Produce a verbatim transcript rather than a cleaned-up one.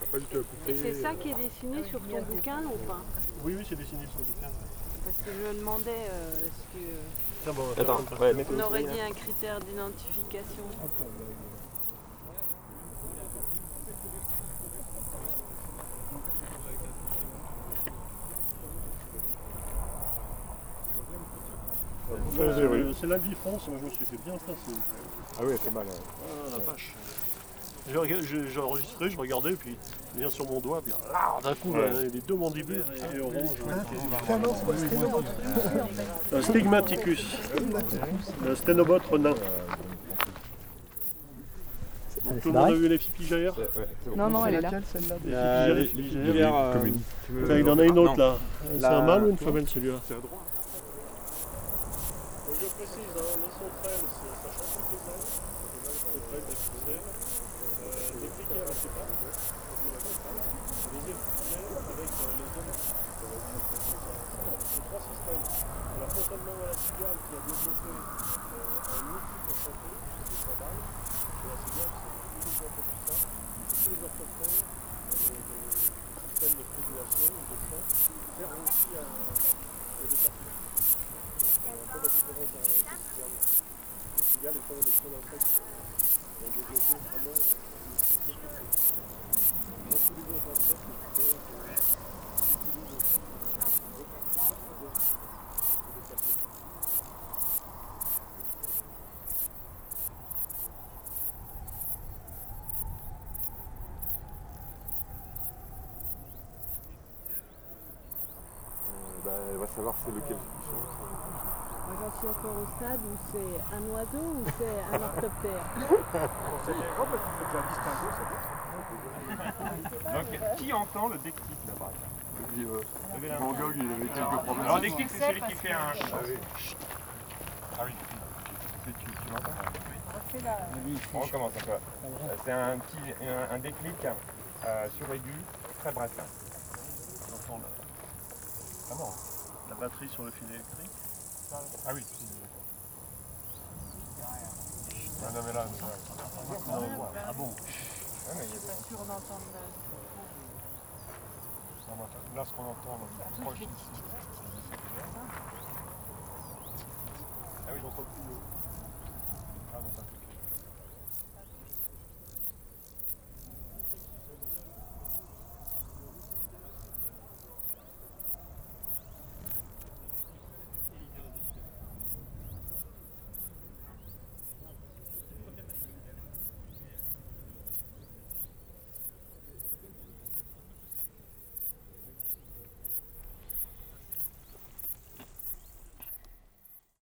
pas du tout à couper. C'est ça qui est dessiné sur ton bouquin ou pas? Oui, oui, c'est dessiné sur le bouquin. Parce que je me demandais euh, ce que... Tiens, bon, Attends, ouais, mettez On le aurait soleil, dit là. un critère d'identification. Euh, c'est la bifrance, moi je me suis fait bien passer. Ah oui, c'est mal. Ouais. Ah la vache. J'ai rega- J'ai j'ai enregistré, je regardais, puis il vient sur mon doigt, puis ah, d'un coup, Ouais. là, les deux mandibules et orange. Ah, Un stigmaticus. Un sténobotre nain. Donc, tout le monde a vu les fipigères? Ouais, c'est bon. Non, non, elle est là. Les fipigères, les fipigères. Hier, euh, Commune. tu veux- Tiens, il en a une Ah, autre non. là. C'est La- un mâle ou une femelle celui-là? C'est à droite. Je précise, hein, les sauterelles, ça change toutes les ailes. Les sauterelles, des ficelles, euh, des cliquets, je sais pas. Les épicères avec euh, les hommes. C'est trois systèmes. On a totalement la cigale qui a développé euh, un outil pour chanter, c'est des sabales. Et la cigale, c'est uniquement pour ça. Tous les orthoptères, les, les systèmes de spéculation, de chant, servent aussi à le département. Un peu la différence avec les cigales. Les cigales étant des seuls insectes qui ont développé vraiment un outil spécifique. Dans tous les autres insectes, les cigales utilisent aussi une autre partie pour se déplacer. Euh, bah, elle va savoir c'est lequel qui change. Moi j'en suis encore au stade où c'est un oiseau ou c'est un orthoptère. Donc, qui entend le déclic là par exemple? Et puis, euh, Van Gogh, il avait quelques problèmes. Alors, le déclic, c'est celui qui fait un. Ah oui. Tu, tu, tu m'entends? On recommence encore. Euh, C'est un petit un, un déclic euh, sur aigu, très bref. On entend la, Ah bon? la batterie sur le fil électrique. Ah oui. Ah non mais là, mais là. Ah bon? Ah, mais il y a des- On entend de la... non, mais là, ce qu'on entend, là, proche ici. Ah oui, J'entends plus le...